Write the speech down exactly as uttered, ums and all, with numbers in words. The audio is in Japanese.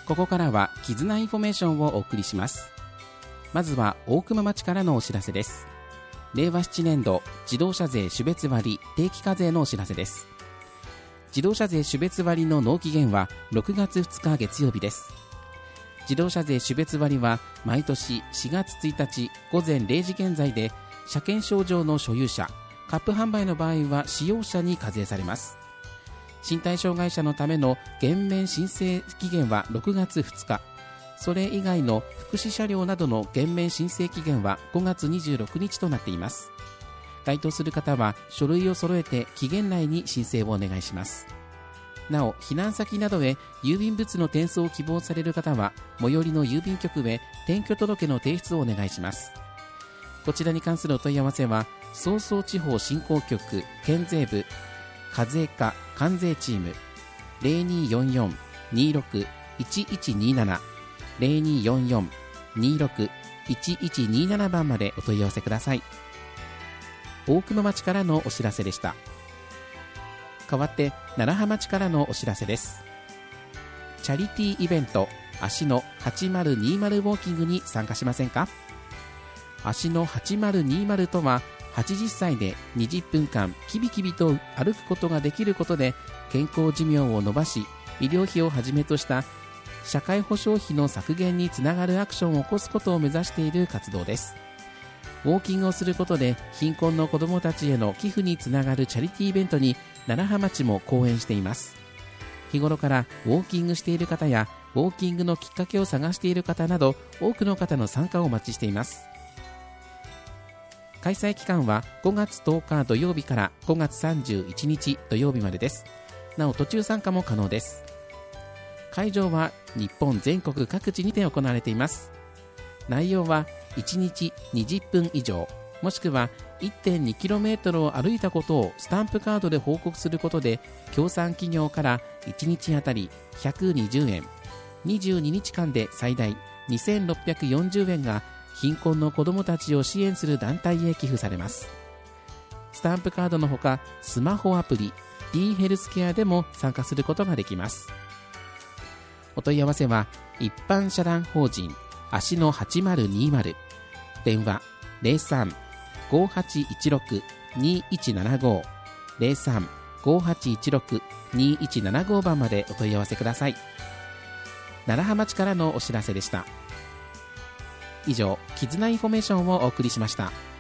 ここからは絆インフォメーションをお送りします。まずは大熊町からのお知らせです。れいわななねん度自動車税種別割定期課税のお知らせです。自動車税種別割の納期限はろくがつふつか月曜日です。自動車税種別割は毎年しがつついたち午前れいじ現在で車検証上の所有者、カップ販売の場合は使用者に課税されます。身体障害者のための減免申請期限はろくがつふつか、それ以外の福祉車両などの減免申請期限はごがつにじゅうろくにちとなっています。該当する方は書類を揃えて期限内に申請をお願いします。なお、避難先などへ郵便物の転送を希望される方は最寄りの郵便局へ転居届の提出をお願いします。こちらに関するお問い合わせは早々地方振興局県税部課税課関税チーム ゼロにーよんよん にーろく いちいちにーなな ゼロにーよんよん にーろく いちいちにーなな 番までお問い合わせください。大熊町からのお知らせでした。代わって楢葉町からのお知らせです。チャリティーイベント足のはちまるにーまるウォーキングに参加しませんか？足のはちまるにーまるとははちじゅっさいでにじゅっぷんかんキビキビと歩くことができることで健康寿命を伸ばし、医療費をはじめとした社会保障費の削減につながるアクションを起こすことを目指している活動です。ウォーキングをすることで貧困の子どもたちへの寄付につながるチャリティーイベントに楢葉町も講演しています。日頃からウォーキングしている方やウォーキングのきっかけを探している方など多くの方の参加をお待ちしています。開催期間はごがつとおか土曜日からごがつさんじゅういちにち土曜日までです。なお途中参加も可能です。会場は日本全国各地にて行われています。内容はいちにちにじゅっぷん以上もしくは いってんにキロメートル を歩いたことをスタンプカードで報告することで協賛企業からいちにちあたりひゃくにじゅうえん、にじゅうににちかんで最大にせんろっぴゃくよんじゅうえんが貧困の子どもたちを支援する団体へ寄付されます。スタンプカードのほかスマホアプリ D ヘルスケアでも参加することができます。お問い合わせは一般社団法人足のはちまるにーまる、電話 ゼロさん ごはちいちろく にいちななご ゼロさん ごはちいちろく にいちななご 番までお問い合わせください。楢葉町からのお知らせでした。以上、絆インフォメーションをお送りしました。